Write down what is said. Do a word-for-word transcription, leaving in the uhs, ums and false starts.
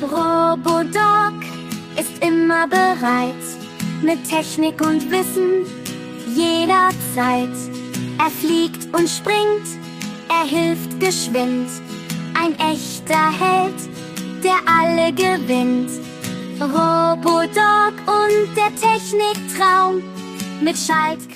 Robodog ist immer bereit, mit Technik und Wissen jederzeit. Er fliegt und springt, er hilft geschwind. Ein echter Held, der alle gewinnt. Robodog und der Techniktraum mit Schaltkraft